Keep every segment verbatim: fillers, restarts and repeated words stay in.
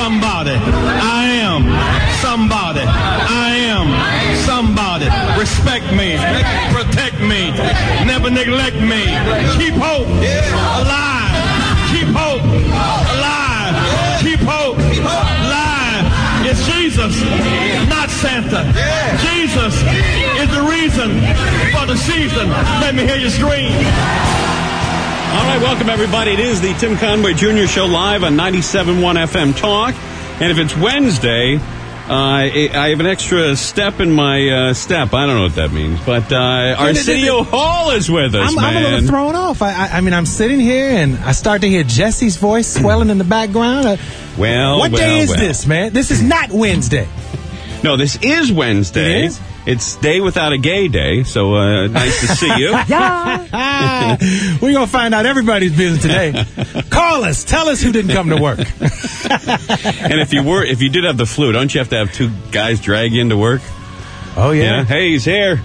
somebody. I am somebody. I am somebody. Respect me. Protect me. Never neglect me. Keep hope alive. Keep hope alive. Keep hope alive. It's Jesus, not Santa. Jesus is the reason for the season. Let me hear you scream. All right, welcome, everybody. It is the Tim Conway Junior Show live on ninety-seven point one F M Talk. And if it's Wednesday, uh, I have an extra step in my uh, step. I don't know what that means. But uh, Arsenio Hall is with us, I'm, man. I'm a little thrown off. I, I, I mean, I'm sitting here, and I start to hear Jesse's voice swelling in the background. Uh, well, What well, day is well. this, man? This is not Wednesday. No, this is Wednesday. It is? It's Day Without a Gay Day, so uh, nice to see you. Yeah. We're going to find out everybody's business today. Call us. Tell us who didn't come to work. And if you were, if you did have the flu, don't you have to have two guys drag you into work? Oh, yeah. Yeah. Hey, he's here.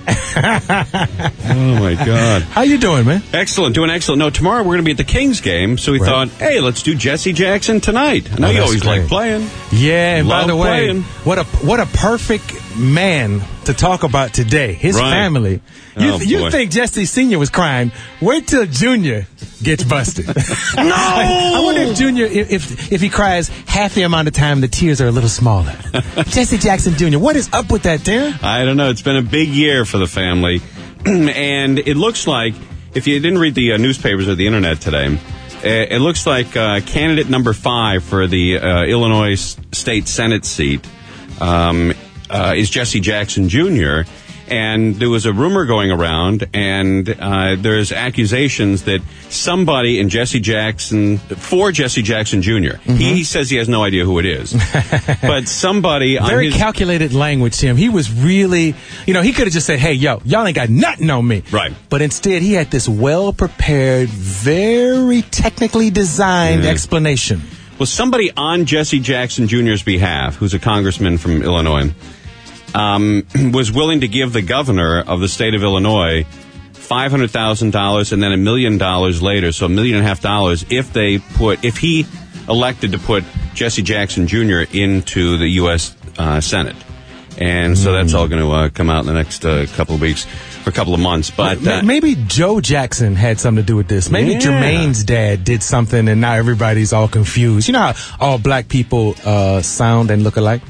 Oh, my God. How you doing, man? Excellent. Doing excellent. No, tomorrow we're going to be at the Kings game, so we Right. thought, hey, let's do Jesse Jackson tonight. I know Oh, you that's always great. like playing. Yeah, and Love by the way, playing. what a what a perfect man to talk about today. His Right. family. You, Oh, you boy. think Jesse Senior was crying? Wait till Junior gets busted. No! I, I wonder if Junior, if, if if he cries half the amount of time, the tears are a little smaller. Jesse Jackson Junior, what is up with that, Tim? I don't know. It's been a big year for the family. And it looks like, if you didn't read the uh, newspapers or the internet today, uh, it looks like uh, candidate number five for the uh, Illinois S- State Senate seat um, uh, is Jesse Jackson Junior And there was a rumor going around, and uh, there's accusations that somebody in Jesse Jackson, for Jesse Jackson Junior, Mm-hmm. he says he has no idea who it is, but somebody on Very his... calculated language, Tim. He was really, you know, he could have just said, hey, yo, y'all ain't got nothing on me. Right. But instead, he had this well-prepared, very technically designed Mhm. explanation. Well, somebody on Jesse Jackson Junior's behalf, who's a congressman from Illinois, um, was willing to give the governor of the state of Illinois five hundred thousand dollars and then a million dollars later, so a million and a half dollars, if they put, if he elected to put Jesse Jackson Junior into the U S Uh, Senate. And so that's all going to uh, come out in the next uh, couple of weeks, or a couple of months. But uh, Maybe Joe Jackson had something to do with this. Maybe Yeah. Jermaine's dad did something, and now everybody's all confused. You know how all black people uh, sound and look alike?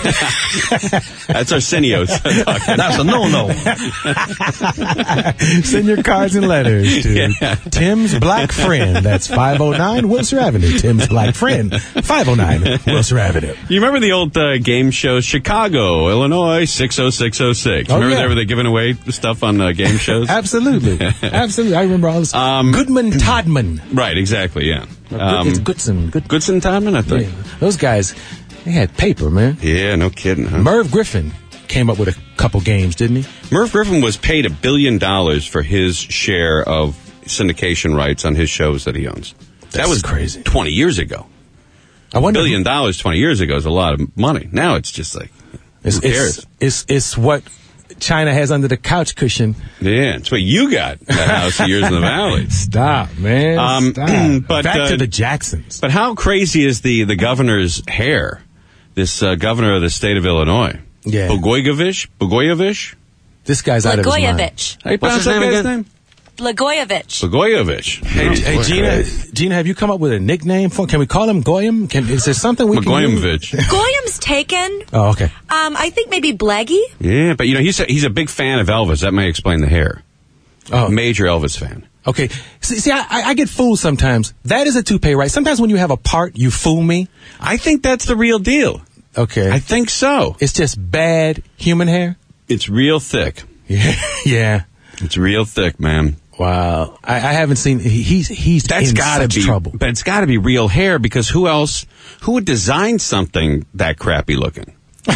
that's Arsenio's. That's a no-no. Send your cards and letters to Yeah. Tim's Black Friend. That's five oh nine Wilshire Avenue. Tim's Black Friend, five oh nine Wilshire Avenue. You remember the old uh, game show, Chicago, Illinois, six oh six oh six? Oh, Remember yeah. they were they giving away stuff on uh, game shows? Absolutely. Absolutely. I remember all this. Um, Goodman Todman. Right, exactly, yeah. Um, it's Goodson. Good, Goodson Todman, I think. yeah. Those guys, they had paper, man. Yeah, no kidding, huh? Merv Griffin came up with a couple games, didn't he? Merv Griffin was paid a billion dollars for his share of syndication rights on his shows that he owns. that That's was crazy. twenty years ago. I A wonder. billion dollars twenty years ago is a lot of money. Now it's just like, It's, who cares? it's, it's, it's what China has under the couch cushion. Yeah, it's what you got in that house of yours in the valley. Stop, man. Um, Stop. but, Back uh, to the Jacksons. But how crazy is the, the governor's hair? This uh, governor of the state of Illinois. Yeah. Blagojevich? Blagojevich? This guy's out of his mind. Blagojevich. How you pronounce his name that guy's again? name? Blagojevich. Blagojevich. Hey, hey Gina, Gina, have you come up with a nickname for? Can we call him Goyam? Can, is there something we can? use? Blagojevich. Goyam's taken. Oh, okay. Um, I think maybe Blaggy. Yeah, but you know, he's a, he's a big fan of Elvis. That may explain the hair. Oh, Major Elvis fan. okay. See, see I, I get fooled sometimes. That is a toupee, right? Sometimes when you have a part, you fool me. I think that's the real deal. Okay. I think so. It's just bad human hair. It's real thick. Yeah. Yeah. It's real thick, man. Wow. I, I haven't seen. he- He's he's That's in gotta such be trouble. But it's gotta be real hair, because who else, who would design something that crappy looking?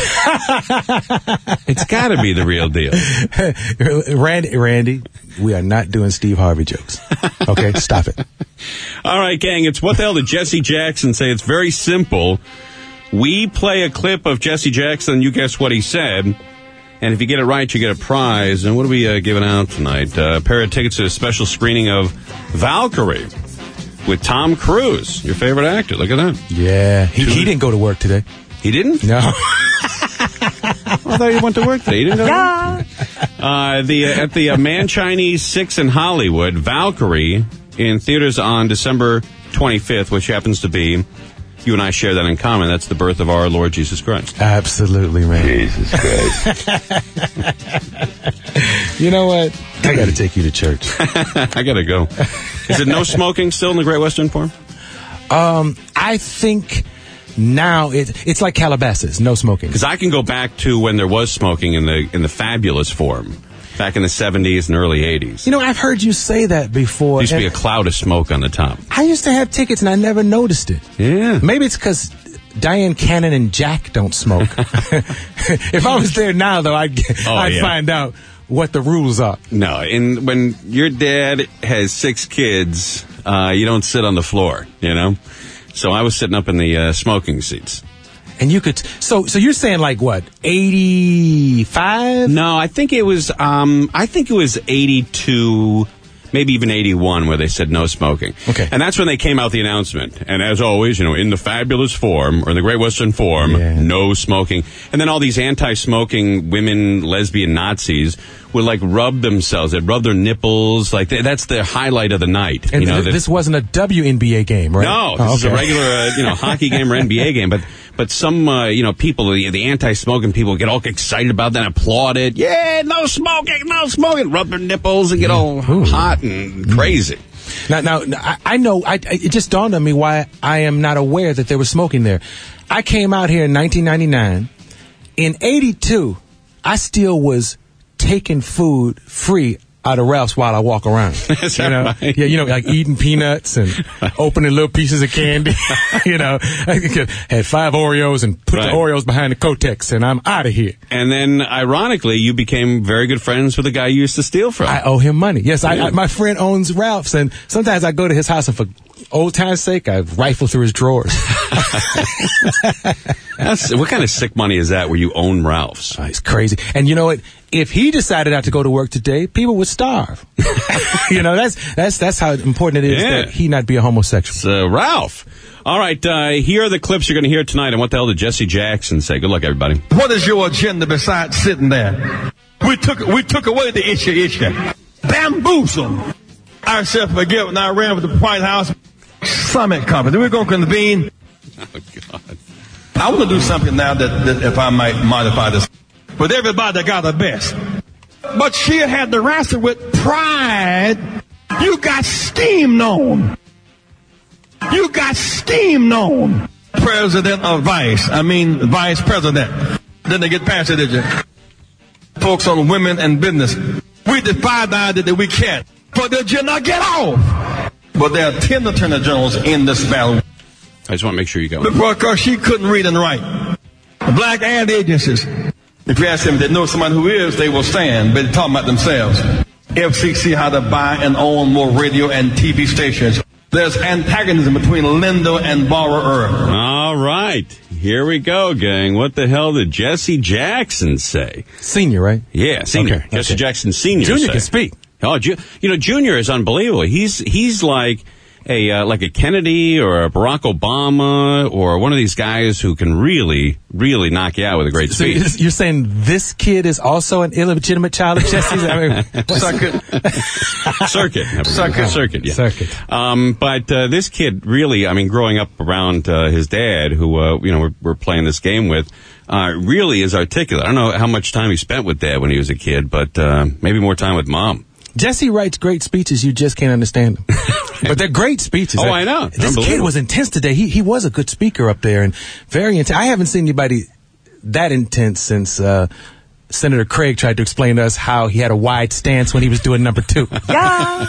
It's gotta be the real deal. Randy, Randy, we are not doing Steve Harvey jokes. Okay, stop it. All right, gang, it's What the Hell Did Jesse Jackson Say? It's very simple. We play a clip of Jesse Jackson, you guess what he said, and if you get it right, you get a prize. And what are we uh, giving out tonight? Uh, a pair of tickets to a special screening of Valkyrie. with Tom Cruise, your favorite actor. Look at that. Yeah. He, he didn't go to work today. He didn't? No. I thought he went to work today. He didn't go Yeah. to work? Uh, the, uh, at the uh, Man Chinese six in Hollywood, Valkyrie, in theaters on December twenty-fifth, which happens to be, you and I share that in common, that's the birth of our Lord Jesus Christ. Absolutely, man. Jesus Christ. You know what? I got to take you to church. I gotta go. Is it no smoking still in the Great Western Forum? Um, I think now it, it's like Calabasas, no smoking. Because I can go back to when there was smoking in the in the fabulous form, back in the seventies and early eighties. You know, I've heard you say that before. There used to be a and cloud of smoke on the top. I used to have tickets and I never noticed it. Yeah. Maybe it's because Diane Cannon and Jack don't smoke. If I was there now, though, I'd, Oh, I'd yeah. find out what the rules are. No, and when your dad has six kids, uh, you don't sit on the floor, you know? So I was sitting up in the uh, smoking seats. And you could, so so you're saying like what, eighty-five? No, I think it was, um, I think it was eighty-two, maybe even eighty-one, where they said no smoking. Okay. And that's when they came out the announcement. And as always, you know, in the fabulous form, or the Great Western Forum, Yeah. no smoking. And then all these anti-smoking women, lesbian Nazis would like rub themselves. They'd rub their nipples. Like they, that's the highlight of the night. And you know, th- that- this wasn't a W N B A game, right? No, this Oh, is a okay. regular, uh, you know, hockey game or N B A game. But but some, uh, you know, people, the, the anti-smoking people get all excited about that and applaud it. Yeah, no smoking, no smoking. Rub their nipples and get all hot and crazy. Now, now I, I know. I, I, it just dawned on me why I am not aware that there was smoking there. I came out here in nineteen ninety-nine. In eighty-two, I still was taking food free out of Ralph's while I walk around. Is that you know? right? Yeah, you know, like eating peanuts and opening little pieces of candy. You know, I had five Oreos and put Right. the Oreos behind the Kotex, and I'm out of here. And then, ironically, you became very good friends with the guy you used to steal from. I owe him money. Yes, I, Yeah. I, my friend owns Ralph's, and sometimes I go to his house, and for old time's sake, I rifle through his drawers. That's, what kind of sick money is that where you own Ralph's? Oh, it's crazy. And you know what? If he decided not to go to work today, people would starve. You know, that's that's that's how important it is Yeah. that he not be a homosexual. It's, uh, Ralph. All right, uh, here are the clips you're going to hear tonight, and what the hell did Jesse Jackson say? Good luck, everybody. What is your agenda besides sitting there? We took we took away the issue issue. Bamboozled ourselves together when I ran with the White House Summit Conference. We're going to convene. Oh, God. I want to do something now that, that if I might modify this. With everybody that got the best. But she had to wrestle with pride. You got steam on. You got steam on. President of Vice. I mean, Vice President. Then they get past it, did you? Folks on women and business. We defy the idea that we can't. But they did not get off. But there are ten attorney generals in this battle. I just want to make sure you go. Because she couldn't read and write. The black ad agencies. If you ask them if they know somebody who is, they will stand. But they're talking about themselves. F C C how to buy and own more radio and T V stations. There's antagonism between lender and borrower. All right. Here we go, gang. What the hell did Jesse Jackson say? Senior, right? Yeah, senior. Okay, Jesse okay. Jackson Senior. Junior say. can speak. Oh, Ju- you know, Junior is unbelievable. He's he's like a uh, like a Kennedy or a Barack Obama or one of these guys who can really, really knock you out with a great So speech. you're saying this kid is also an illegitimate child of Jesse's? I mean, Circuit. Circuit. Circuit. Circuit, yeah. Circuit. Um, but uh, this kid really, I mean, growing up around uh, his dad, who, uh, you know, we're, we're playing this game with, uh, really is articulate. I don't know how much time he spent with dad when he was a kid, but uh, maybe more time with mom. Jesse writes great speeches. You just can't understand them. But they're great speeches. Oh, I know. This kid Unbelievable. was intense today. He he was a good speaker up there and very intense. I haven't seen anybody that intense since uh, Senator Craig tried to explain to us how he had a wide stance when he was doing number two. Yeah.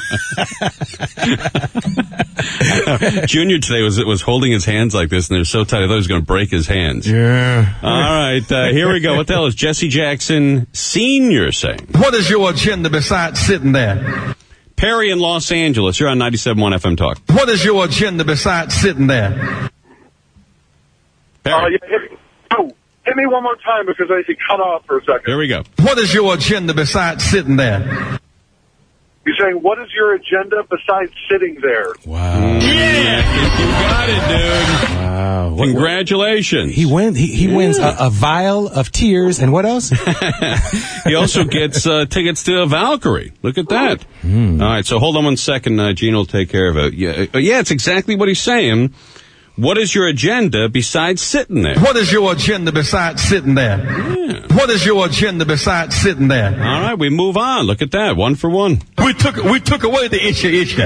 Junior today was was holding his hands like this, and they're so tight, I thought he was going to break his hands. Yeah. All right, uh, here we go. What the hell is Jesse Jackson Senior saying? What is your agenda besides sitting there? Perry in Los Angeles, you're on ninety-seven point one F M Talk. What is your agenda besides sitting there? Perry, Uh, yeah, hit, oh, hit me one more time because I think cut off for a second. here we go. What is your agenda besides sitting there? He's saying, what is your agenda besides sitting there? Wow. Yeah, you got it, dude. Wow. What- Congratulations. He wins. He, he Yeah. wins a, a vial of tears, and what else? He also gets uh, tickets to Valkyrie. Look at that. Mm. All right, so hold on one second. Uh, Gene will take care of it. Yeah, uh, yeah, it's exactly what he's saying. What is your agenda besides sitting there? What is your agenda besides sitting there? Yeah. What is your agenda besides sitting there? All right, we move on. Look at that. One for one. We took we took away the issue issue.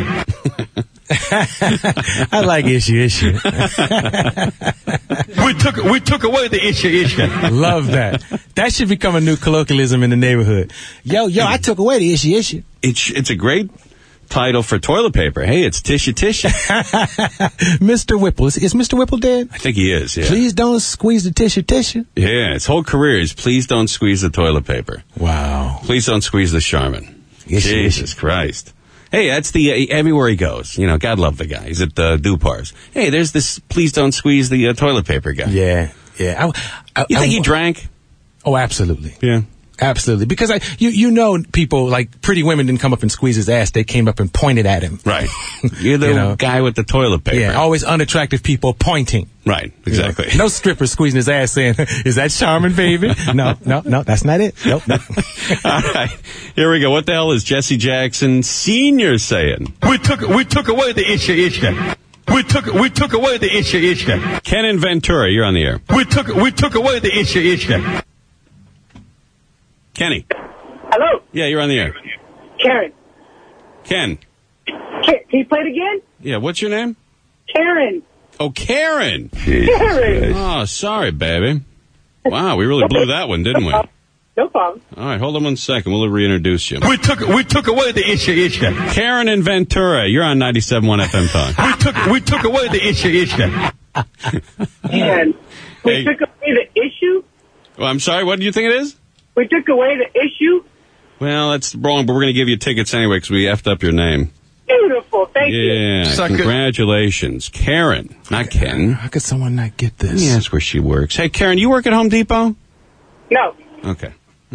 I like issue, issue. We took we took away the issue issue. Love that. That should become a new colloquialism in the neighborhood. Yo, yo, I took away the issue, issue. It's it's a great title for toilet paper. Hey, it's tissue tissue. Mister Whipple. Is, is Mister Whipple dead? I think he is, yeah. Please don't squeeze the tissue, tissue. Yeah, his whole career is please don't squeeze the toilet paper. Wow. Please don't squeeze the Charmin. Yes, Jesus yes. Christ. Hey, that's the, uh, everywhere he goes. You know, God love the guy. He's at uh, Dupar's. Hey, there's this please don't squeeze the uh, toilet paper guy. Yeah, yeah. I, I, You think I, he drank? Oh, absolutely. Yeah. Absolutely. Because I, you, you know, people like Pretty Women didn't come up and squeeze his ass. They came up and pointed at him. Right. You're the You know. guy with the toilet paper. Yeah, always unattractive people pointing. Right, exactly. You know, no stripper squeezing his ass saying, is that Charmin, baby? No, no, no, that's not it. Nope, nope. All right. Here we go. What the hell is Jesse Jackson Senior saying? We took we took away the issue issue. We took we took away the issue issue. Ken and Ventura, you're on the air. We took we took away the issue issue. Kenny. Hello, Yeah, you're on the air. Karen. Ken. Ka- Can you play it again? Yeah, what's your name? Karen. Oh, Karen. Karen. Oh, sorry, baby. Wow, we really blew that one, didn't we? All No problem. right, hold on one second. We'll reintroduce you. We took we took away the issue issue. Karen and Ventura, you're on ninety-seven point one F M Talk. We took we took away the issue issue. And we Hey. took away the issue. Well, I'm sorry, what do you think it is? We took away the issue. Well, that's wrong, but we're going to give you tickets anyway because we effed up your name. Beautiful. Thank you. Yeah, Suck it. congratulations. Karen, not Ken. How could someone not get this? Let me ask where she works. Hey, Karen, you work at Home Depot? No. Okay.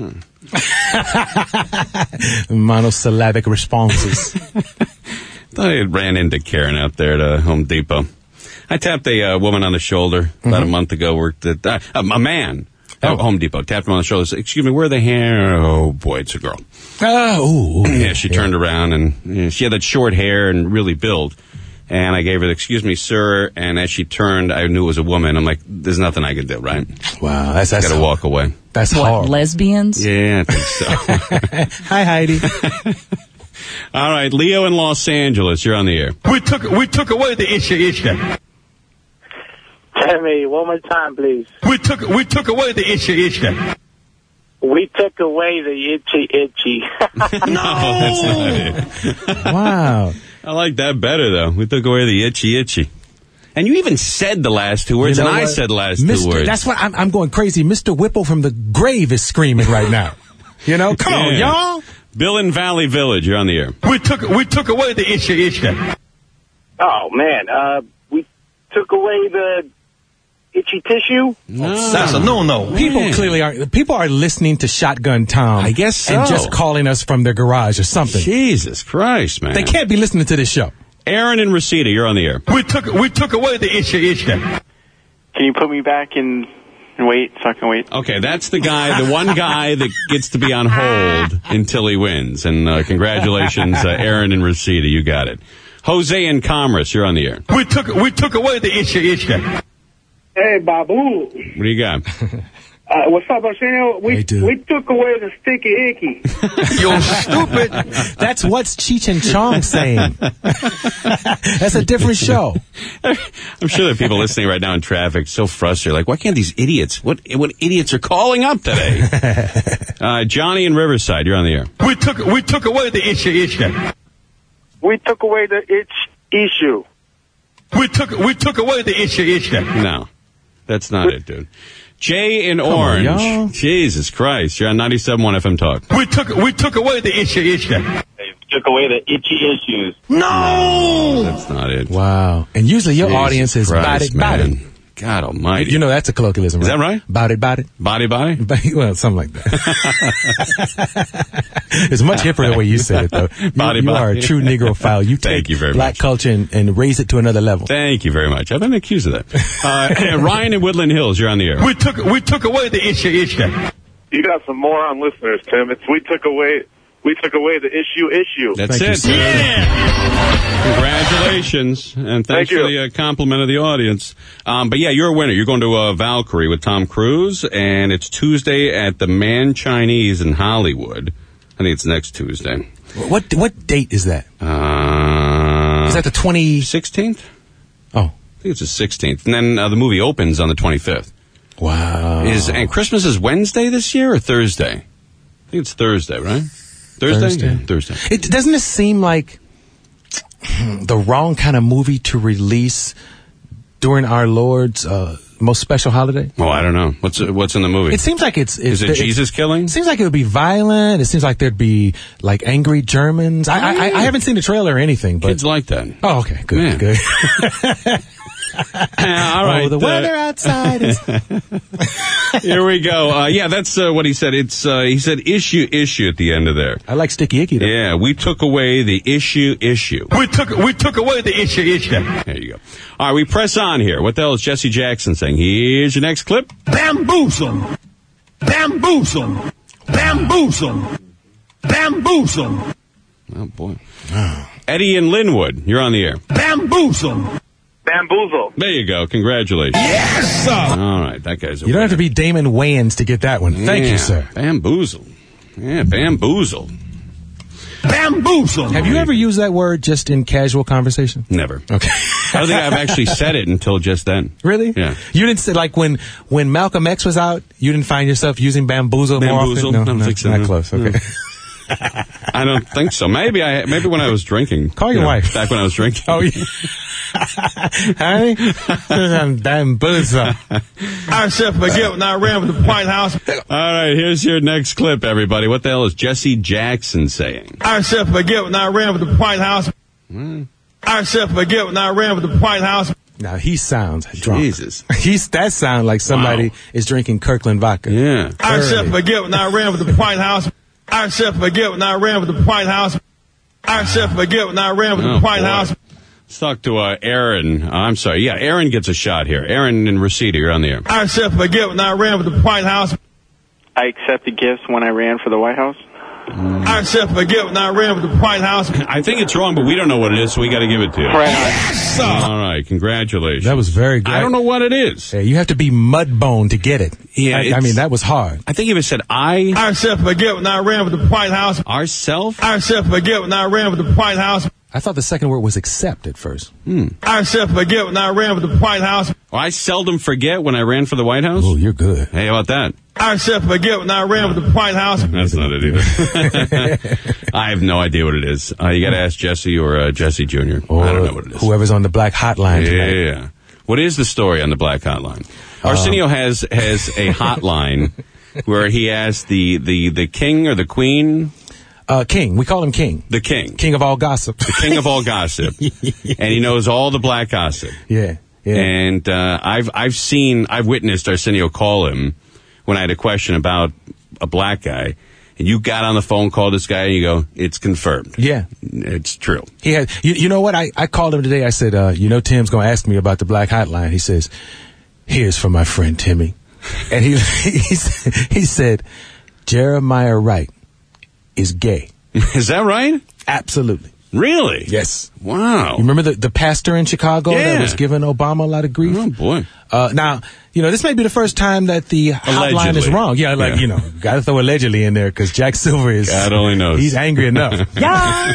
Monosyllabic responses. Thought I ran into Karen out there at uh, Home Depot. I tapped a uh, woman on the shoulder about a month ago. Worked at uh, a, a man at Oh. Home Depot. Tapped him on the shoulder. Said, "Excuse me, where are the hair?" Oh boy, it's a girl. Oh, ooh, ooh. Yeah, she turned around and you know, she had that short hair and really build. And I gave her the, "Excuse me, sir." And as she turned, I knew it was a woman. I'm like, "There's nothing I can do, right?" Wow, that's that's Got to walk away. That's What, hard. lesbians? Yeah, I think so. Hi, Heidi. All right, Leo in Los Angeles, you're on the air. We took we took away the issue issue. Tell me one more time, please. We took we took away the issue issue. We took away the itchy itchy. No, that's not it. Wow. I like that better, though. We took away the itchy itchy. And you even said the last two words, You know and I what? said the last Mister two words. That's what I'm, I'm going crazy. Mister Whipple from the grave is screaming right now. You know, come on, Yeah. y'all. Bill in Valley Village, you're on the air. We took we took away the issue issue. Oh man, uh, we took away the itchy tissue. No. That's a no no. People Man. clearly are. People are listening to Shotgun Tom. I guess so. And just calling us from their garage or something. Jesus Christ, man. They can't be listening to this show. Aaron and Reseda, you're on the air. We took we took away the issue issue. Can you put me back in and wait so I can wait? Okay, that's the guy, the one guy that gets to be on hold until he wins. And uh, congratulations, uh, Aaron and Reseda, you got it. Jose in Commerce, you're on the air. We took we took away the issue issue. Hey, Babu. What do you got? Uh, what's up, Arsenio? We Hey, dude. we took away the sticky icky. You're stupid. That's what's Cheech and Chong saying. That's a different show. I'm sure there are people listening right now in traffic so frustrated. Like, why can't these idiots? What what idiots are calling up today? uh, Johnny in Riverside, you're on the air. We took we took away the issue issue. We took away the itch issue. We took we took away the issue issue. No, that's not it, dude. Jay in on, Orange. y'all. Jesus Christ, you're on ninety-seven point one F M Talk. We took we took away the issue issue. They took away the itchy issues. No. That's not it. Wow. And usually your Jesus audience is Christ, body man. body. God almighty. You know that's a colloquialism, right? Is that right? Body, body. Body, body? Well, something like that. It's much hipper the way you said it, though. You, Body, you body. are a true Negrophile. You Thank take you very black much. culture and, and raise it to another level. Thank you very much. I've been accused of that. Uh, Ryan in Woodland Hills, you're on the air. We took we took away the issue issue. You got some moron listeners, Tim. It's we took away we took away the issue issue. That's Thank you, it. sir. Yeah. Congratulations, and thanks Thank for you. the uh, compliment of the audience. Um, but yeah, you're a winner. You're going to uh, Valkyrie with Tom Cruise, and it's Tuesday at the Man Chinese in Hollywood. I think it's next Tuesday. What what date is that? Uh, Is that the twenty sixteenth? Oh, I think it's the sixteenth. And then uh, the movie opens on the twenty-fifth. wow. Is and Christmas is Wednesday this year or Thursday? I think it's Thursday, right? Thursday? Thursday. Yeah, Thursday. It doesn't it seem like the wrong kind of movie to release during our Lord's uh, most special holiday? Oh, I don't know. What's what's in the movie? It seems like it's, it's Is it Jesus killing? It seems like it would be violent. It seems like there'd be like angry Germans. I I, I haven't seen the trailer or anything, but Kids like that. oh, okay, good, Yeah. good. All right. Oh, the uh, weather outside is. Here we go. Uh, yeah, that's uh, what he said. It's uh, he said issue issue at the end of there. I like Sticky Icky though. Yeah, we took away the issue issue. We took we took away the issue issue. There you go. All right, we press on here. What the hell is Jesse Jackson saying? Here's your next clip. Bamboozle, bamboozle, bamboozle, bamboozle, Oh boy. Eddie in Linwood, you're on the air. bamboozle. Bamboozle. There you go. Congratulations. Yes, sir. All right, that guy's a You don't have to winner. be Damon Wayans to get that one. Thank Yeah, you, sir. Bamboozle. Yeah, bamboozle. Bamboozle. Have you ever used that word just in casual conversation? Never. Okay. I don't think I've actually said it until just then. Really? Yeah. You didn't say like when when Malcolm X was out, you didn't find yourself using bamboozle, Bamboozle? more often? I don't no, think so, Not no. close. Okay. I don't think so. Maybe I. Maybe when I was drinking. Call You your know, wife. Back when I was drinking. Oh yeah. Honey, bamboozle. I said forget when I ran with the White House. All right, here's your next clip, everybody. What the hell is Jesse Jackson saying? I said forget when I ran with the White House. I said forget when I ran with the White House. Now he sounds drunk. Jesus. He's that sounds like somebody Wow. is drinking Kirkland vodka. Yeah. I said Early. forget when I ran with the White House. I said forget when I ran with the White House. I said forget when I ran with Oh, the White boy. House. Let's talk to uh, Aaron. Uh, I'm sorry. Yeah, Aaron gets a shot here. Aaron in Reseda, you're on the air. I said forget when I ran with the White House. I accepted gifts when I ran for the White House. I said forget when I ran with the White House. I think it's wrong, but we don't know what it is, so we got to give it to you. Right. Yes, sir. All right, congratulations. That was very good. I don't know what it is. Yeah, you have to be mudbone to get it. Yeah, I, I it's- mean that was hard. I think if it said I, I said forget when I ran with the White House. ourself. I said forget when I ran with the White House. I thought the second word was accept at first. I said forget when I ran with the White House. Well, I seldom forget when I ran for the White House. Oh, you're good. Hey, how about that? I said forget when I ran with the White House. That's not it either. I have no idea what it is. Uh, you got to ask Jesse or uh, Jesse Junior Or I don't know what it is. whoever's on the black hotline tonight. Yeah. What is the story on the Black Hotline? Arsenio has has a hotline where he asks the, the, the king or the queen, Uh, King. We call him King. the king, King of all gossip. the king of all gossip, and he knows all the black gossip. Yeah. Yeah. And uh, I've I've seen I've witnessed Arsenio call him when I had a question about a black guy, and you got on the phone, called this guy, and you go, "It's confirmed. yeah. It's true." He had, you, you know what? I, I called him today. I said, uh, you know, Tim's going to ask me about the black hotline. He says, here's for my friend Timmy. And he, he, he said, Jeremiah Wright is gay. Is that right? Absolutely. Really? Yes. Wow. You remember the, the pastor in Chicago Yeah. that was giving Obama a lot of grief? Oh boy. Uh, now, you know, this may be the first time that the hotline Allegedly. is wrong. Yeah, like, Yeah. you know, got to throw allegedly in there because Jack Silver is. God only knows. He's angry enough. yeah.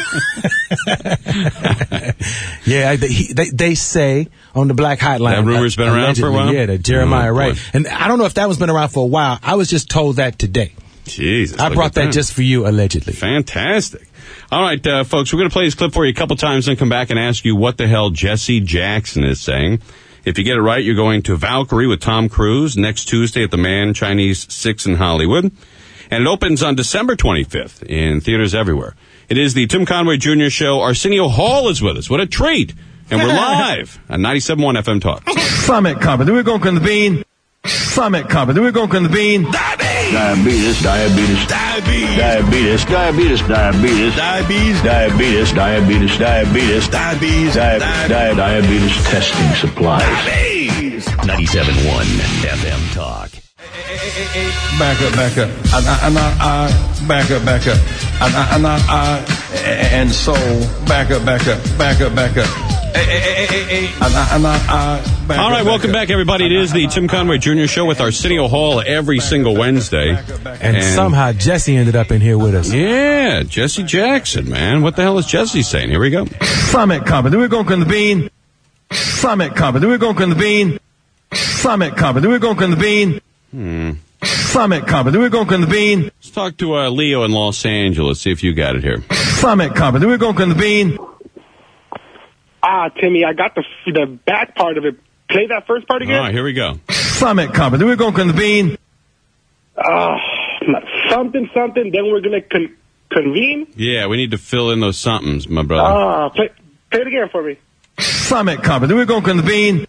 yeah, they, he, they, they say on the black hotline. That rumor's been around for a allegedly, while? Yeah, that Jeremiah Oh, boy. Wright. And I don't know if that one's been around for a while. I was just told that today. Jesus. I look brought at that just for you, allegedly. Fantastic. All right, uh, folks, we're going to play this clip for you a couple times and come back and ask you what the hell Jesse Jackson is saying. If you get it right, you're going to Valkyrie with Tom Cruise next Tuesday at the Man Chinese six in Hollywood. And it opens on December twenty-fifth in theaters everywhere. It is the Tim Conway Junior Show. Arsenio Hall is with us. What a treat. And we're live on ninety-seven point one F M Talk. Summit Conference. We're going to convene. Summit Conference. We're going to convene. Diabetes, diabetes, diabetes, diabetes, diabetes, diabetes, diabetes, diabetes, diabetes, diabetes, diabetes, diabetes, diabetes testing supplies. ninety-seven point one F M Talk. Back up, back up. And I, and I, I, back up, back up. And I, and I, I, and so, back up, back up, back up, back up. And I, and I, I, back All right, up, welcome back back, everybody. It is the Tim Conway Junior Show with Arsenio Hall every single Wednesday. And, and somehow Jesse ended up in here with us. Yeah, Jesse Jackson, man. What the hell is Jesse saying? Here we go. Summit Conference. We're going to convene. Summit Conference. We're going to convene. Summit Conference. We're going to convene. Hmm. Summit Conference. We're going to convene. Let's talk to uh, Leo in Los Angeles. See if you got it here. Summit Conference. We're going to convene. Ah, Timmy, I got the the back part of it. Play that first part again. All right, here we go. Summit Conference. We're going to convene. Uh, something, something. Then we're going to con- convene. Yeah, we need to fill in those somethings, my brother. Ah, uh, play, play it again for me. Summit Conference. We're going to convene.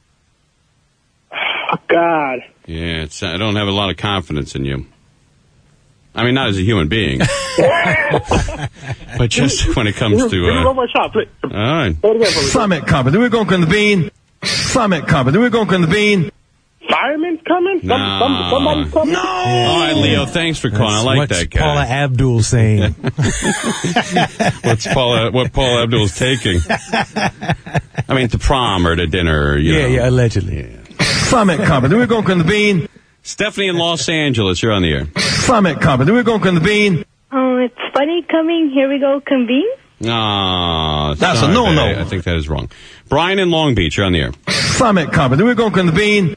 Oh, God. Yeah, it's, I don't have a lot of confidence in you. I mean, not as a human being, but just when it comes to. Give me Uh, one more shot. Play, all right. play it again for me. Summit Conference. We're going to convene. Summit Conference. We're going to convene. Fireman's coming? Some, Nah. some, somebody's coming? No! All right, Leo, thanks for calling. I like What's that guy. Paula Abdul saying? What's Paula, what Paula Abdul's taking? I mean, to prom or to dinner. You yeah, know. yeah, allegedly. Yeah. Summit Conference. We're going to convene. Stephanie in Los Angeles, you're on the air. Summit Conference. We're going to convene. Oh, it's funny coming. Here we go, convene. Ah, That's sorry, a no-no. babe. I think that is wrong. Brian in Long Beach, you're on the air. Summit Conference. We're going to convene.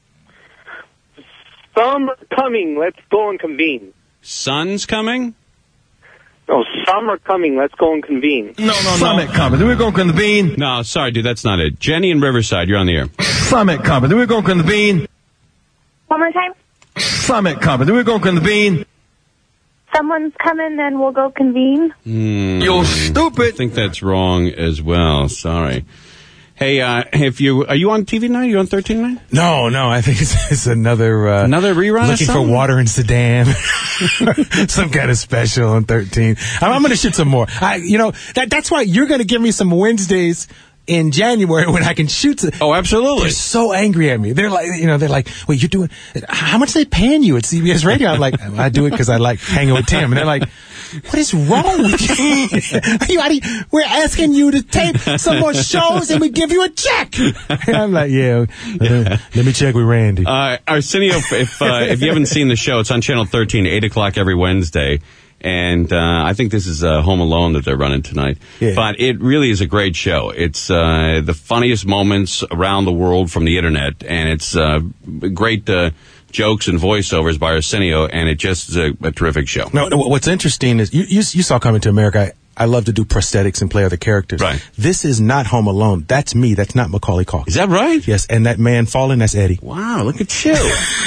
Summer coming. Let's go and convene. Sun's coming? No, summer coming. Let's go and convene. No, no, no. Summit Conference. We're going to convene. No, sorry, dude, that's not it. Jenny in Riverside, you're on the air. Summit Conference. We're going to convene. One more time. Summit Conference. We're going to convene. Someone's coming, then we'll go convene. Hmm. You're I stupid. think that's wrong as well. Sorry. Hey, uh, if you are you on T V tonight? Are you on thirteen tonight? No, no, I think it's, it's another uh, Another rerun of Looking for something? water in Sudan, some kind of special on thirteen. I'm, I'm going to shoot some more. I, you know, that that's why you're going to give me some Wednesdays in January when I can shoot. To, oh, absolutely. They're so angry at me. They're like, you know, they're like, wait, you're doing, how much are they paying you at C B S Radio? I'm like, I do it because I like hanging with Tim. And they're like, what is wrong with you? Are you, are you? We're asking you to tape some more shows and we give you a check. And I'm like, yeah, uh, let me check with Randy. Uh, Arsenio, if if, uh, if you haven't seen the show, it's on Channel thirteen, eight o'clock every Wednesday. And uh, I think this is uh, Home Alone that they're running tonight. Yeah. But it really is a great show. It's uh, the funniest moments around the world from the Internet. And it's uh, great uh, jokes and voiceovers by Arsenio. And it just is a, a terrific show. No, no, what's interesting is you, you, you saw Coming to America. I, I love to do prosthetics and play other characters. Right. This is not Home Alone. That's me. That's not Macaulay Culkin. Is that right? Yes, and that man falling, that's Eddie. Wow, look at you.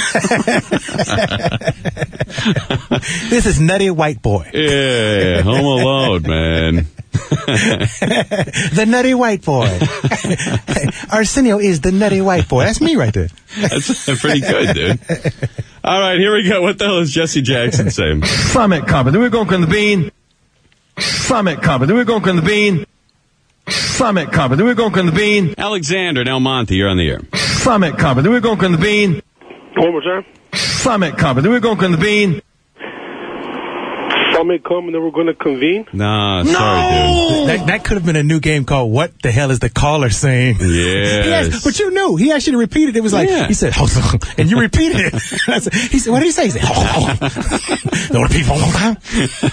This is Nutty White Boy. Yeah, Home Alone, man. The Nutty White Boy. Arsenio is the Nutty White Boy. That's me right there. That's pretty good, dude. All right, here we go. What the hell is Jesse Jackson saying? Summit Conference. We're going to convene. Summit Conference. We're going to convene. Summit Conference. We're going to convene. Alexander in El Monte, you're on the air. Summit Conference. We're going to convene. One more time. Summit Conference. We're going to convene. Summit coming, then we're going to convene. Nah, sorry, dude. That, that could have been a new game called What the Hell is the Caller Saying? Yes. Yes, but you knew. He actually repeated. It was like, Yeah. he said, and you repeated it. I said- he said, what did he say? He said, don't repeat one more time.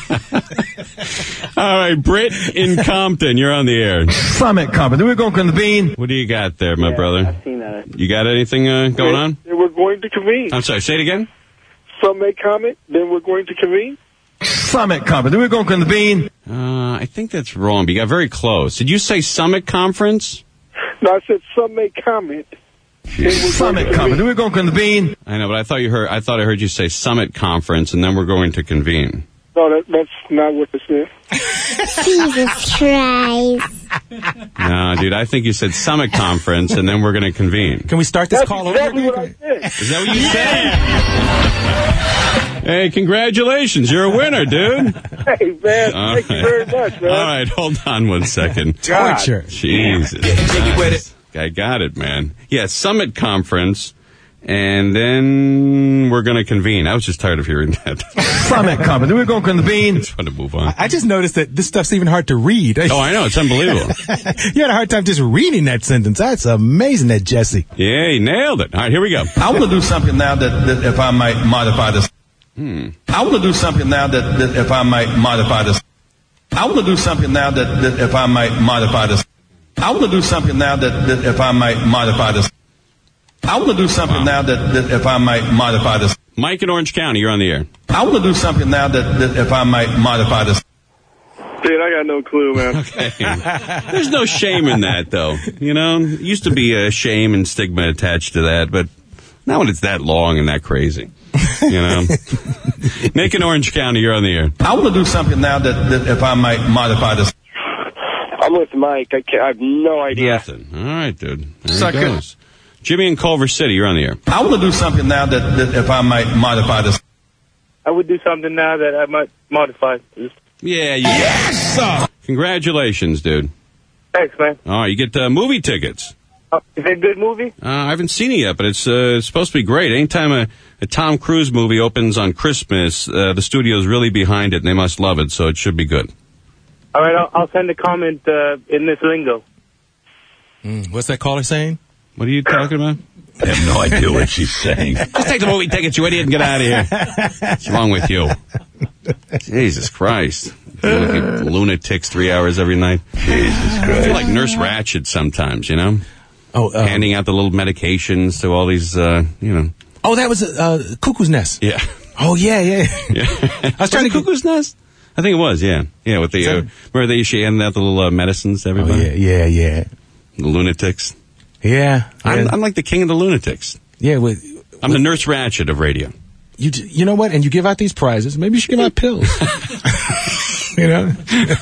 All right, Britt in Compton, you're on the air. Summit Conference. We're going to convene. What do you got there, my Yeah, brother? I've seen that. You got anything uh, going on? Then we're going to convene. I'm sorry, say it again? Some may comment, then we're going to convene. Summit Conference. We're going to convene. Uh, I think that's wrong, but you got very close. Did you say Summit Conference? No, I said some may comment. then we're going Summit to Conference. convene. We're going to convene. I know, but I thought you heard. I thought I heard you say Summit Conference, and then we're going to convene. No, that, that's not what it said. Jesus Christ. No, dude, I think you said summit conference, and then we're going to convene. Can we start this That's call exactly over? what I said. Is that what you said? Hey, congratulations. You're a winner, dude. Hey, man, All thank you right. very much, man. All right, hold on one second. Torture. Jesus. Christ. I got it, man. Yeah, summit conference, and then we're going to convene. I was just tired of hearing that. Summit conference. We're going to convene. Just want to move on. I just noticed that this stuff's even hard to read. Oh, I know. It's unbelievable. You had a hard time just reading that sentence. That's amazing, that Jesse. Yeah, he nailed it. All right, here we go. I want to do something now that, that if I might modify this. Hmm. I want to do something now that, that if I might modify this. I want to do something now that, that if I might modify this. I want to do something now that, that if I might modify this. I want to do something wow. now that, that if I might modify this. Mike in Orange County, you're on the air. I want to do something now that, that if I might modify this. Dude, I got no clue, man. Okay. There's no shame in that, though. You know, it used to be a shame and stigma attached to that, but not when it's that long and that crazy. You know? Nick in Orange County, you're on the air. I want to do something now that, that if I might modify this. I'm with Mike. I, can't, I have no idea. Nothing. All right, dude. There Suck it goes. Jimmy in Culver City, you're on the air. I want to do something now that, that if I might modify this. I would do something now that I might modify. Yeah, you yes, sir. Congratulations, dude. Thanks, man. All right, you get uh, movie tickets. Uh, is it a good movie? Uh, I haven't seen it yet, but it's, uh, it's supposed to be great. Anytime a, a Tom Cruise movie opens on Christmas, uh, the studio's really behind it, and they must love it, so it should be good. All right, I'll, I'll send a comment uh, in this lingo. Mm, what's that caller saying? What are you talking about? I have no idea what she's saying. Just take the movie tickets, you idiot, and get out of here. What's wrong with you? Jesus Christ. Lunatics three hours every night. Jesus Christ. I feel like Nurse Ratched sometimes, you know? Oh, um, handing out the little medications to all these, uh, you know. Oh, that was uh, Cuckoo's Nest. Yeah. Oh, yeah, yeah. yeah. I was trying to Cuckoo's Nest? I think it was, yeah. Yeah, with the, uh, remember they she handed out the little uh, medicines to everybody? Oh, yeah, yeah, yeah. The lunatics. Yeah. I'm, yeah. I'm like the king of the lunatics. Yeah, with, I'm with, the Nurse Ratched of radio. You you know what? And you give out these prizes. Maybe you should give out pills. You know?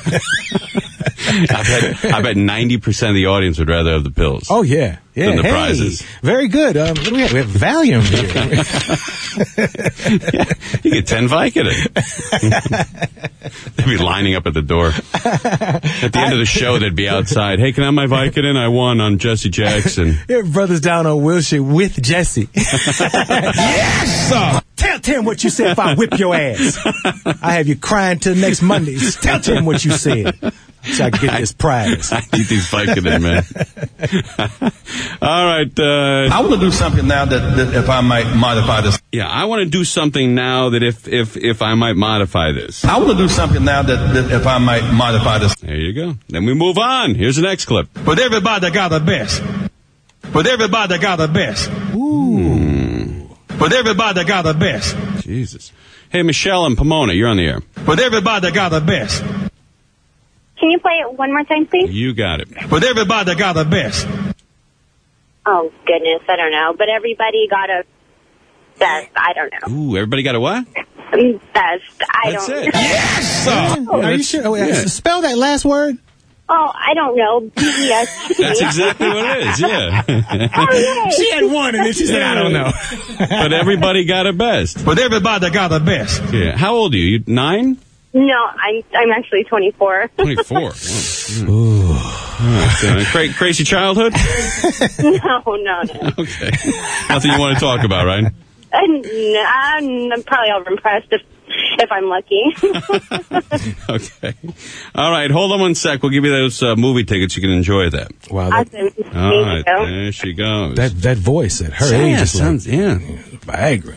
I bet, I bet ninety percent of the audience would rather have the pills. Oh, yeah. Yeah. Than the hey, prizes. Very good. Um, what do we have? We have Valium here. Yeah, you get ten Vicodin. They'd be lining up at the door. At the end of the show, they'd be outside. Hey, can I have my Vicodin? I won on Jesse Jackson. Your brother's down on Wilshire with Jesse. Yes, sir. Tell Tim what you said if I whip your ass. I have you crying till next Monday. Just tell Tim what you said so I can get this prize. I need these Vicodin, man. All right. Uh, I want to do something now that, that if I might modify this. Yeah, I want to do something now that if, if, if I might modify this. I want to do something now that, that if I might modify this. There you go. Then we move on. Here's the next clip. But everybody got the best. But everybody got the best. Ooh. But everybody got the best. Jesus. Hey, Michelle and Pomona, you're on the air. But everybody got the best. Can you play it one more time, please? You got it. But everybody got the best. Oh, goodness, I don't know. But everybody got a best. I don't know. Ooh, everybody got a what? Best. I That's don't it. know. Yes! Oh, Oh, are you sure? Oh, yeah. Spell that last word. Oh, I don't know. B E S T. That's exactly what it is, yeah. Oh, She had one, and then she said, I don't know. But everybody got a best. But everybody got the best. Yeah. How old are you? You nine? No, I'm I'm actually twenty-four. twenty-four. Ooh. Right, uh, cra- crazy childhood? no, no, no. Okay. Nothing you want to talk about, right? Uh, no, I'm, I'm probably overimpressed if if I'm lucky. Okay. All right. Hold on one sec. We'll give you those uh, movie tickets. You can enjoy that. Wow. That, Awesome. All right. There she goes. that that voice at her Yeah, age is sounds, like yeah. Viagra.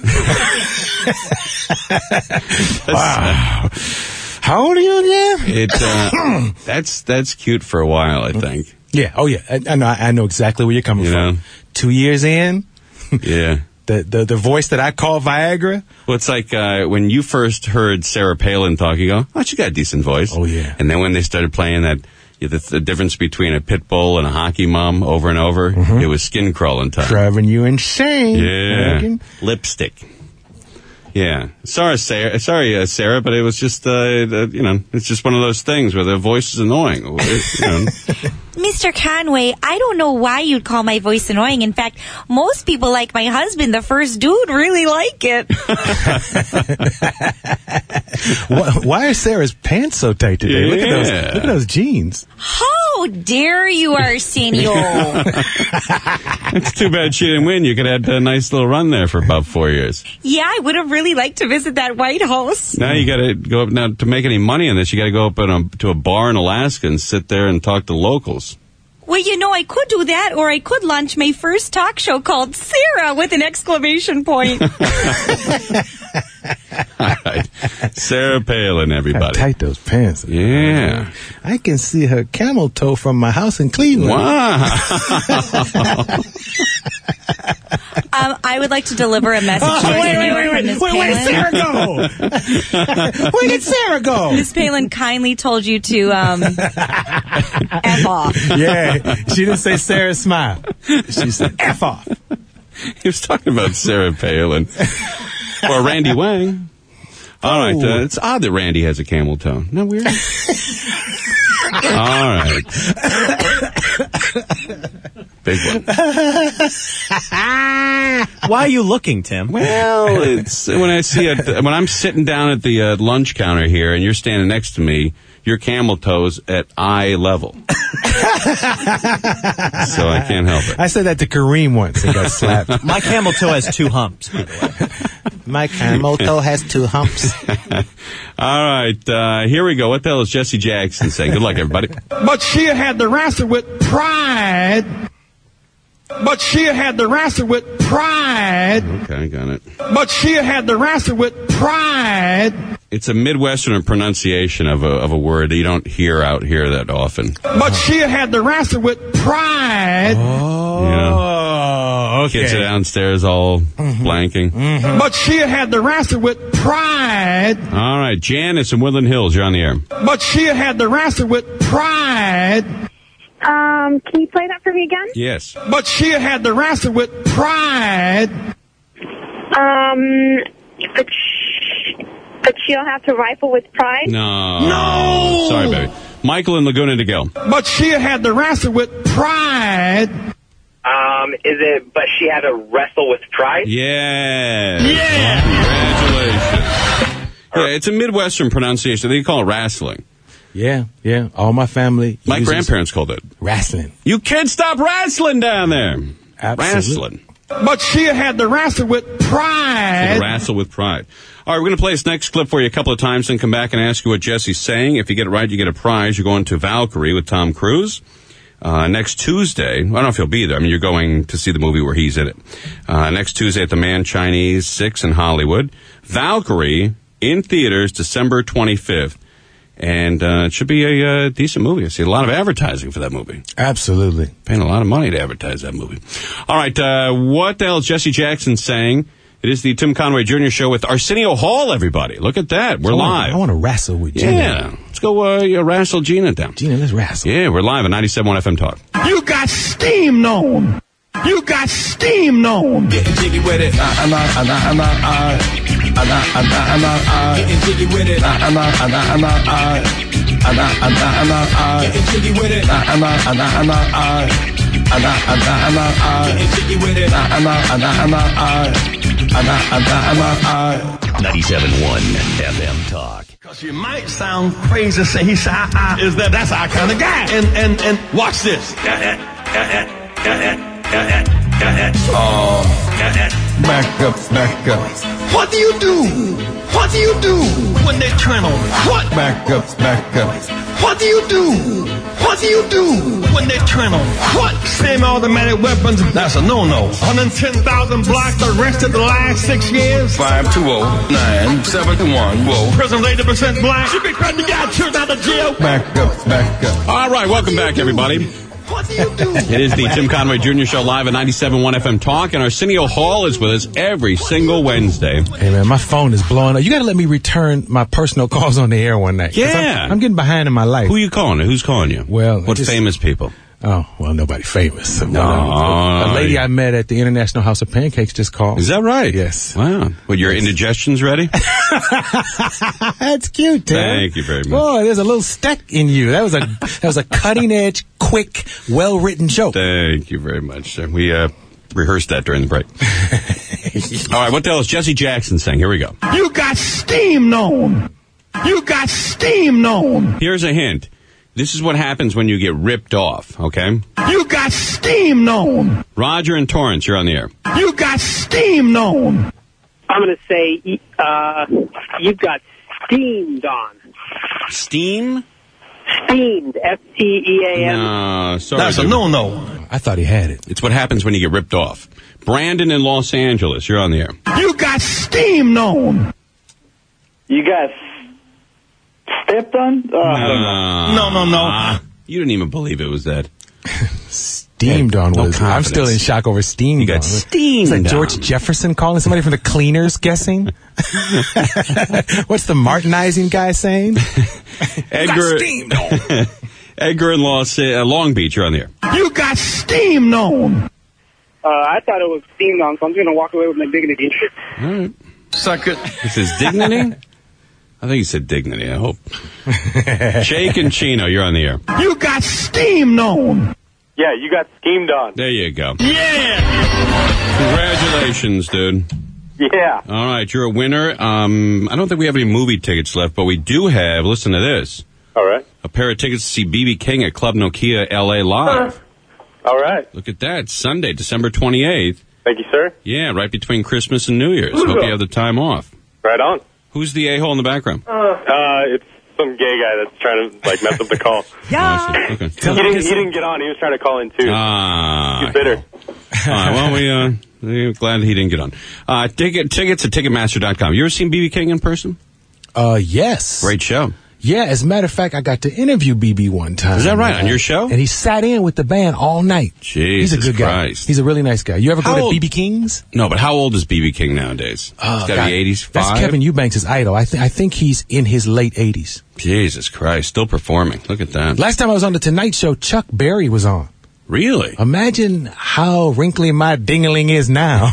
Wow. How old are you again? It, uh, that's, that's cute for a while, I think. Yeah. Oh, yeah. I, I know. I know exactly where you're coming You from. know? Two years in, Yeah. the, the the voice that I call Viagra. Well, it's like uh, when you first heard Sarah Palin talk, you go, oh, she got a decent voice. Oh, yeah. And then when they started playing that, yeah, the, the difference between a pit bull and a hockey mom over and over, it was skin crawling time. Driving you insane. Yeah. Megan. Lipstick. Yeah. Sorry, Sarah. Sorry, uh, Sarah, but it was just, uh, uh, you know, it's just one of those things where the voice is annoying. It, you know. Mister Conway, I don't know why you'd call my voice annoying. In fact, most people like my husband, the first dude, really like it. why, why are Sarah's pants so tight today? Yeah. Look at those, look at those jeans. How dare you, Arsenio? It's too bad she didn't win. You could have had a nice little run there for about four years. Yeah, I would have really liked to visit that White House. Now you got to go up. Now, to make any money on this, you got to go up in a, to a bar in Alaska and sit there and talk to locals. Well, you know, I could do that, or I could launch my first talk show called Sarah with an exclamation point. All right. Sarah Palin, everybody. How tight those pants are. Yeah. I can see her camel toe from my house in Cleveland. Wow. um, I would like to deliver a message oh, to wait, wait, wait, from wait, Miz wait, where did Sarah Palin. go? Where did Sarah go? Miz Palin kindly told you to um, F off. Yeah, she didn't say Sarah smile. She said F off. He was talking about Sarah Palin. Or Randy Wang. All right. Uh, it's odd that Randy has a camel toe. Isn't that weird? All right. Big one. Why are you looking, Tim? Well, it's when I see it, when I'm sitting down at the uh, lunch counter here and you're standing next to me, your camel toes at eye level. So I can't help it. I said that to Kareem once and got slapped. My camel toe has two humps, by the way. My camel toe has two humps. All right, uh, here we go. What the hell is Jesse Jackson saying? Good luck, everybody. But she had to wrestle with pride. But she had to wrestle with pride. Okay, got it. But she had to wrestle with pride. It's a Midwestern pronunciation of a of a word that you don't hear out here that often. But she had to wrestle with pride. Oh, yeah. Okay. Kids are downstairs all mm-hmm. blanking. Mm-hmm. But she had to wrestle with pride. All right, Janice in Woodland Hills, you're on the air. But she had to wrestle with pride. Um, can you play that for me again? Yes. But she had to wrestle with pride. Um, but, sh- but she'll have to rifle with pride? No. No! Sorry, baby. Michael in Laguna de Gil. But she had to wrestle with pride. Um, is it, but she had to wrestle with pride? Yeah. Yeah. Congratulations. Yeah, it's a Midwestern pronunciation. They call it wrestling. Yeah, yeah. All my family. My grandparents called it wrestling. You kids stop wrestling down there. Absolutely. Wrestling. But she had to wrestle with pride. Wrestle with pride. All right, we're going to play this next clip for you a couple of times and come back and ask you what Jesse's saying. If you get it right, you get a prize. You're going to Valkyrie with Tom Cruise. Uh, next Tuesday, I don't know if he'll be there. I mean, you're going to see the movie where he's in it. Uh, next Tuesday at the Man Chinese six in Hollywood. Valkyrie in theaters December twenty-fifth. And uh, it should be a uh, decent movie. I see a lot of advertising for that movie. Absolutely. Paying a lot of money to advertise that movie. All right, uh, what the hell is Jesse Jackson saying? It is the Tim Conway Junior Show with Arsenio Hall, everybody. Look at that. We're I wanna, live. I want to wrestle with Gina. Yeah. Let's go uh, yeah, wrestle Gina down. Gina, let's wrestle. Yeah, we're live at ninety-seven point one F M Talk. You got steam on. You got steam on. Getting jiggy with it. Uh, uh, uh, uh, uh, uh. I'm not, I'm not, I'm not, uh, getting jiggy with it. I'm not, I'm not, I'm not, uh, I'm not, I'm not, I'm not, uh, getting jiggy with it. I'm not, I'm not, I'm not, uh, I'm not, I'm not, I'm not, uh, getting jiggy with it. I'm not, I'm not, I'm not, uh, I'm not, I'm not, I'm not, uh. ninety-seven point one F M Talk. Because you might sound crazy, say he said, I, I, is that that's our kind of guy. And and and watch this. Oh, back up, back up. What do you do? What do you do when they turn on? What? Back up, back up. What do you do? What do you do when they turn on? What? Semi-automatic weapons, that's a no-no. one hundred ten thousand blacks arrested the last six years. five two zero nine seven one Whoa. Prison eighty percent black. You be trying to get children out of jail. Back up, back up. All right, welcome back, everybody. What do you do? It is the Tim Conway Junior Show live at ninety-seven point one F M Talk, and Arsenio Hall is with us every single Wednesday. Hey, man, my phone is blowing up. You got to let me return my personal calls on the air one night. Yeah. I'm, I'm getting behind in my life. Who are you calling? Who's calling you? Well, what just, famous people? Oh, well, nobody famous. No. A lady I met at the International House of Pancakes just called. Is that right? Yes. Wow. Well, your indigestion's ready? That's cute, Tim. Thank you very much. Boy, there's a little stack in you. That was a that was a cutting edge, quick, well written joke. Thank you very much, sir. We uh, rehearsed that during the break. All right, what the hell is Jesse Jackson saying? Here we go. You got steam on. You got steam on. Here's a hint. This is what happens when you get ripped off, okay? You got steam on. Roger and Torrance, you're on the air. You got steam on. I'm going to say uh, you got steamed on. Steam? Steamed. S T E A M. No, sorry. That's a no-no. I thought he had it. It's what happens when you get ripped off. Brandon in Los Angeles, you're on the air. You got steam on. You got stepped on? Oh, I don't know. No, no, no. You didn't even believe it was that. Steamed on No was. I'm confidence. still in shock over steamed You got on. steamed Is that on. George Jefferson calling somebody from the cleaners guessing? What's the Martinizing guy saying? Edgar, steamed on. Edgar in Los, uh, Long Beach, you're on the air. You got steam on. Uh, I thought it was steamed on, so I'm just going to walk away with my dignity. All right. Suck it. This is dignity? I think he said dignity, I hope. Jake and Chino, you're on the air. You got steam on. Yeah, you got schemed on. There you go. Yeah. Congratulations, dude. Yeah. All right, you're a winner. Um, I don't think we have any movie tickets left, but we do have, listen to this, All right. a pair of tickets to see B B King at Club Nokia L A live. All right. Look at that, Sunday, December twenty-eighth. Thank you, sir. Yeah, right between Christmas and New Year's. Hope you have the time off. Right on. Who's the a-hole in the background? Uh, it's some gay guy that's trying to, like, mess up the call. Yeah. Oh, okay. He didn't, he didn't get on. He was trying to call in, too. Ah. He's bitter. All right, well, we, uh, we're glad he didn't get on. Uh, ticket, tickets at Ticketmaster dot com. You ever seen B B King in person? Uh, yes. Great show. Yeah, as a matter of fact, I got to interview B B one time. Is that right? On your show? And he sat in with the band all night. Jesus He's a good Christ. guy. He's a really nice guy. You ever How go to old- B B King's? No, but how old is B B King nowadays? Oh, He's got to God. be eighty-five? That's Kevin Eubanks' idol. I, th- I think he's in his late eighties. Jesus Christ, still performing. Look at that. Last time I was on The Tonight Show, Chuck Berry was on. Really? Imagine how wrinkly my dingaling is now.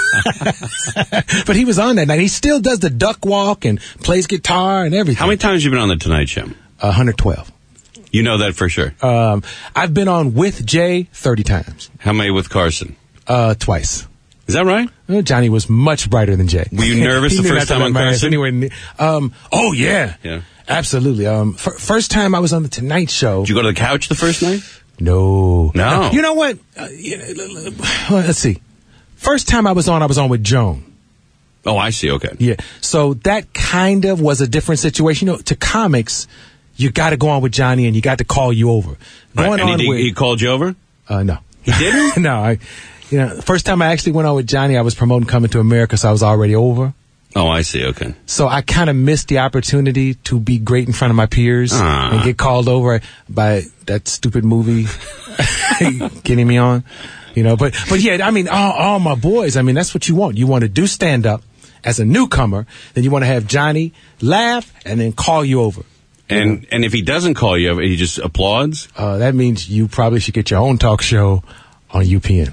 But he was on that night. He still does the duck walk and plays guitar and everything. How many times have you been on The Tonight Show? one hundred twelve. You know that for sure. Um, I've been on with Jay thirty times. How many with Carson? Uh, twice. Is that right? Uh, Johnny was much brighter than Jay. Were you nervous He the knew first not to time let on my ass Carson? anywhere near- Um, oh, yeah. Yeah. Absolutely. Um, f- first time I was on The Tonight Show. Did you go to the couch the first night? No. No. You know what? Uh, you know, l- l- well, let's see. First time I was on, I was on with Joan. Oh, I see. Okay. Yeah. So that kind of was a different situation. You know, to comics, you got to go on with Johnny and you got to call you over. Right. Going And on he, with, he called you over? uh, no. He didn't? no. I, you know, first time I actually went on with Johnny, I was promoting Coming to America, so I was already over. Oh, I see. Okay. So I kind of missed the opportunity to be great in front of my peers Ah. and get called over by that stupid movie getting me on, you know. But but yeah, I mean, all, all my boys. I mean, that's what you want. You want to do stand up as a newcomer, then you want to have Johnny laugh and then call you over. And and if he doesn't call you over, he just applauds? Uh, that means you probably should get your own talk show on U P N.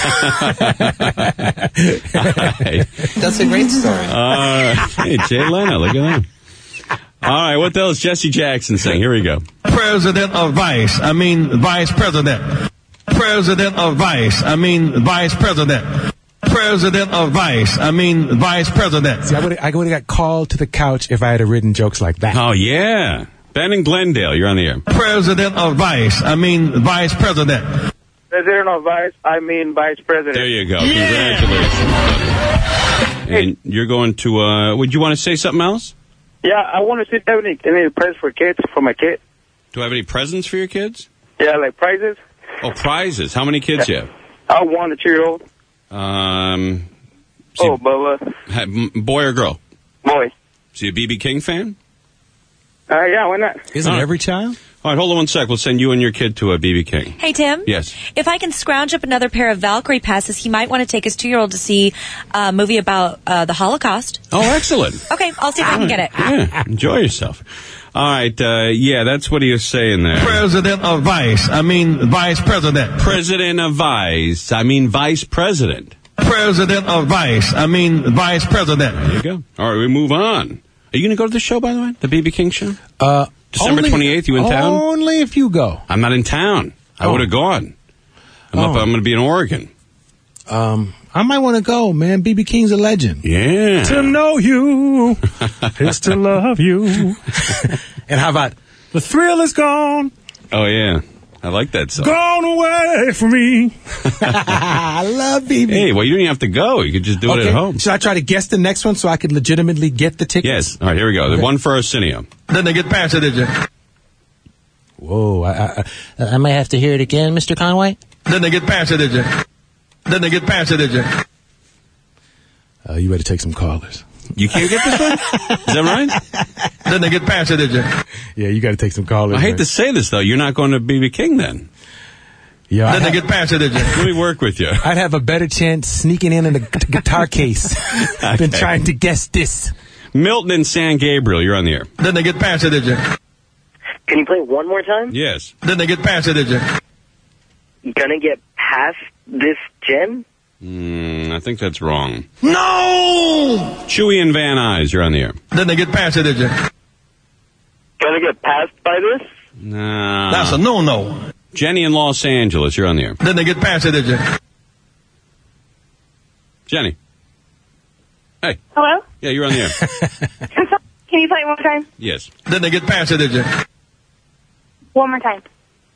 That's a great story. Uh, hey, Jay Leno, look at that. All right, what the hell is Jesse Jackson saying? Here we go. President of Vice. I mean, Vice President. President of Vice. I mean, Vice President. President of Vice. I mean, Vice President. See, I would I would have got called to the couch if I had written jokes like that. Oh, yeah. Ben in Glendale, you're on the air. President of Vice. I mean, Vice President. President of Vice, I mean Vice President. There you go. Congratulations. And you're going to, uh, would you want to say something else? Yeah, I want to see any, any presents for kids, for my kid. Do I have any presents for your kids? Yeah, like prizes. Oh, prizes. How many kids you have? I want a two-year-old. Um, see, Oh, Bubba. ha- m- boy or girl? Boy. Is he a B B King fan? Uh, yeah, why not? Isn't Huh. every child? All right, hold on one sec. We'll send you and your kid to a B B King. Hey, Tim? Yes. If I can scrounge up another pair of Valkyrie passes, he might want to take his two-year-old to see a movie about uh, the Holocaust. Oh, excellent. Okay, I'll see if I can get it. Yeah, enjoy yourself. All right, uh, yeah, that's what he was saying there. President of Vice. I mean, Vice President. President of Vice. I mean, Vice President. President of Vice. I mean, Vice President. There you go. All right, we move on. Are you going to go to the show, by the way? The B B King show? Uh, December only- twenty-eighth, you in town? Only if you go. I'm not in town. I Oh. would have gone. I'm, up, Oh. I'm going to be in Oregon. Um, I might want to go, man. B B King's a legend. Yeah. To know you is to love you. And how about the thrill is gone, Oh, yeah. I like that song. gone away from me. I love B B. Hey, well, you don't even have to go. You could just do it Okay. at home. Should I try to guess the next one so I could legitimately get the tickets? Yes. All right, here we go. The Okay. one for Arsenio. Then they get past it, did you? Whoa, I, I, I, I might have to hear it again, Mister Conway. Then they get past it, did you? Then they get past it, did you? Uh, you better take some callers. You can't get this one? Is that right? Then they get past it, did you? Yeah, you got to take some callers. I hate man. to say this, though. You're not going to B B King then. Yeah, Then I'd they have, get past it, did you? Let me work with you. I'd have a better chance sneaking in in a gu- guitar case than Okay. trying to guess this. Milton and San Gabriel, you're on the air. Then they get past it, did you? Can you play one more time? Yes. Then they get past it, did you? Gonna get past this gym? Mm, I think that's wrong. No! Chewy and Van Nuys, you're on the air. Then they get past it, did you? Gonna get passed by this? No. That's a no-no. Jenny in Los Angeles, you're on the air. Then they get past it, did you? Jenny. Hey. Hello? Yeah, you're on the air. Can you play it one more time? Yes. Then they get past it, did you? One more time.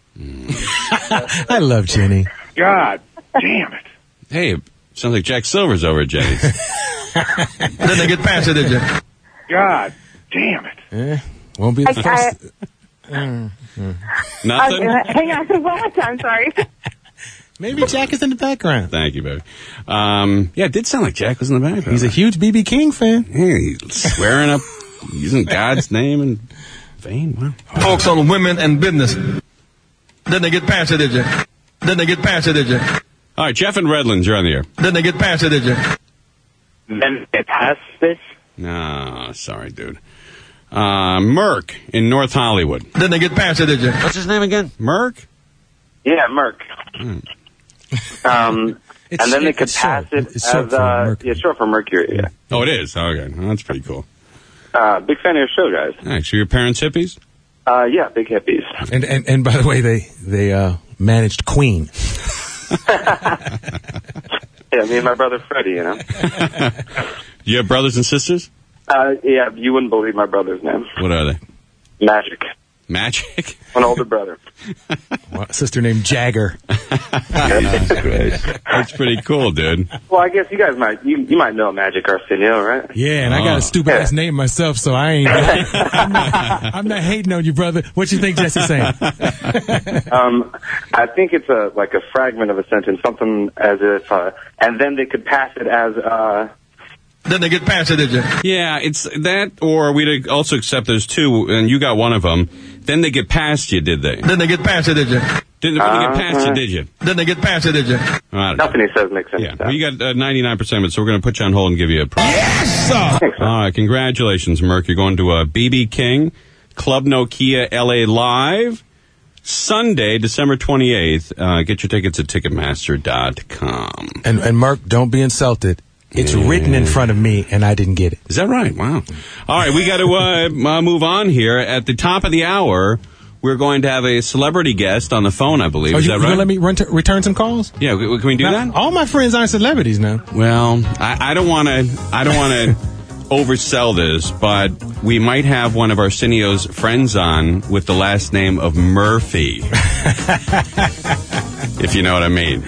I love Jenny. God damn it. Hey, sounds like Jack Silver's over at Jenny's. Then they get past it, did you? God damn it. Eh, won't be the I- first. I- Mm, mm. Nothing? Uh, hang on, one more time, sorry. Maybe Jack is in the background. Thank you, baby. Um, yeah, it did sound like Jack was in the background. He's a huge B B King fan. Yeah, he's swearing up, using God's name in vain. Wow. Folks on women and business. Then they get past it, did you? Then they get past it, did you? All right, Jeff and Redlands, you're on the air. Then they get past it, did you? Then get past this? No, sorry, dude. Uh, Merck in North Hollywood. Then they get past it, did you? What's his name again? Merck? Yeah, Merc. Mm. Um, It's- and then they could it's pass short. it It's as, short for uh, Mercury. yeah, short for Mercury, yeah. Oh, it is? Okay. Well, that's pretty cool. Uh, big fan of your show, guys. Thanks. So your parents hippies? Uh, yeah, big hippies. And, and and by the way, they they uh, managed Queen. Yeah, me and my brother Freddie, you know. You have brothers and sisters? Uh, yeah, you wouldn't believe my brother's name. What are they? Magic. Magic? An older brother. Well, a sister named Jagger. That's pretty cool, dude. Well, I guess you guys might, you, you might know Magic Arsenio, right? Yeah, and I got Oh. a stupid ass name myself, so I ain't. I'm not, I'm not hating on you, brother. What you think Jesse's saying? Um, I think it's a, like a fragment of a sentence, something as if, uh, and then they could pass it as, uh, Then they get past it, did you? Yeah, it's that, or we'd also accept there's two, and you got one of them. Then they get past you, did they? Then they get past it, did you? Didn't they get past you, did you? Then they get past it, did you? I don't know. nothing he says makes sense. Yeah, well, you got uh, ninety-nine percent of it, so we're going to put you on hold and give you a prize. Yes, sir! All right, congratulations, Merc. You're going to uh, B B King, Club Nokia L A Live, Sunday, December twenty-eighth. Uh, get your tickets at Ticketmaster dot com. And and Mark, don't be insulted. It's Yeah. written in front of me, and I didn't get it. Is that right? Wow. All right, we got to uh, uh, move on here. At the top of the hour, we're going to have a celebrity guest on the phone, I believe. Oh, Is you, that you right? gonna let me run to, return some calls? Yeah, w- can we do Now, that? all my friends aren't celebrities now. Well, I, I don't want to. I don't want to oversell this, but we might have one of Arsenio's friends on with the last name of Murphy, if you know what I mean.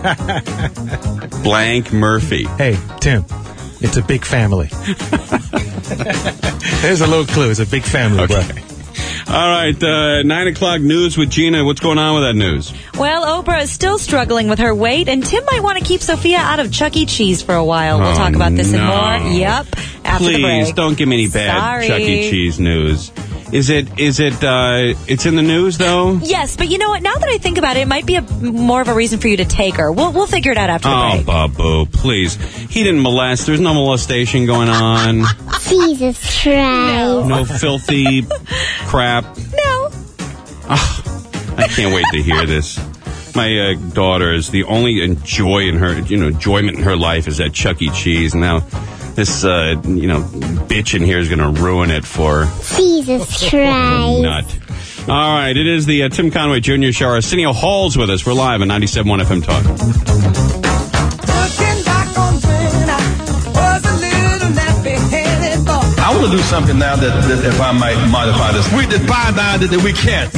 Blank Murphy. Hey, Tim, it's a big family. There's a little clue. It's a big family, Okay. bro. All right, uh, nine o'clock news with Gina. What's going on with that news? Well, Oprah is still struggling with her weight, and Tim might want to keep Sophia out of Chuck E. Cheese for a while. We'll Oh, talk about this no. and more. Yep. After the Please break. don't give me any bad Sorry. Chuck E. Cheese news. Is it? Is it? Uh, it's in the news though. Yes, but you know what? Now that I think about it, it might be a, more of a reason for you to take her. We'll we'll figure it out after the Oh, break. Babu, please. He didn't molest. There's no molestation going on. Jesus Christ. No filthy crap. No. Oh, I can't wait to hear this. My uh, daughter is the only joy in her, you know, enjoyment in her life is at Chuck E. Cheese. Now, this, uh, you know, bitch in here is going to ruin it for Jesus Christ. nut. All right, it is the uh, Tim Conway Junior Show. Arsenio Hall's with us. We're live on ninety-seven point one F M Talk. I want to do something now that, that if I might modify this. We did find out that we can't.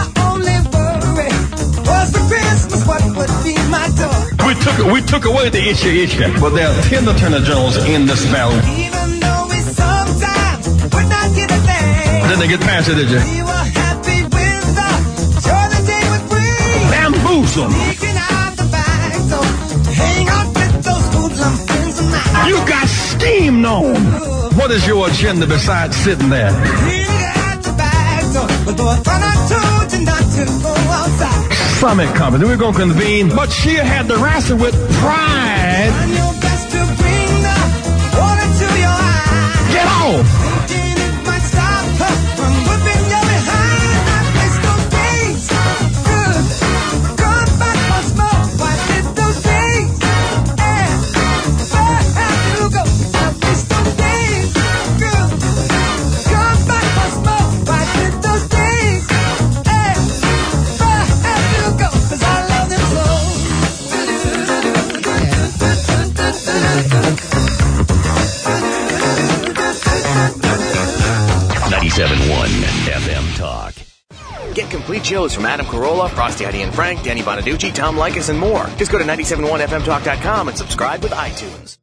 We took we took away the issue issue, but there are ten attorney generals in this battle. Even though we sometimes would not get a thing. Didn't they get past it, did you? We were happy with the joy the day would bring. Bamboozle. Sneaking out the back door, hang out with those hoodlum friends of mine. You got schemed on. What is your agenda besides sitting there? At the back door, but boy, I thought I told you not to go outside. Summit conference. We're going to convene, but she had to wrestle with pride. Done your best to bring the water to your eyes. Get off. Thinking it might stop her from whipping you behind. I placed those things good. Come back once more. Why did those things? And where have you go? I placed those things good. Come back once more. Why did those things? And where have you go? 'Cause I love them so. ninety-seven point one F M Talk. Get complete shows from Adam Carolla, Frosty, Heidi and Frank, Danny Bonaducci, Tom Likas, and more. Just go to ninety-seven point one F M talk dot com and subscribe with iTunes.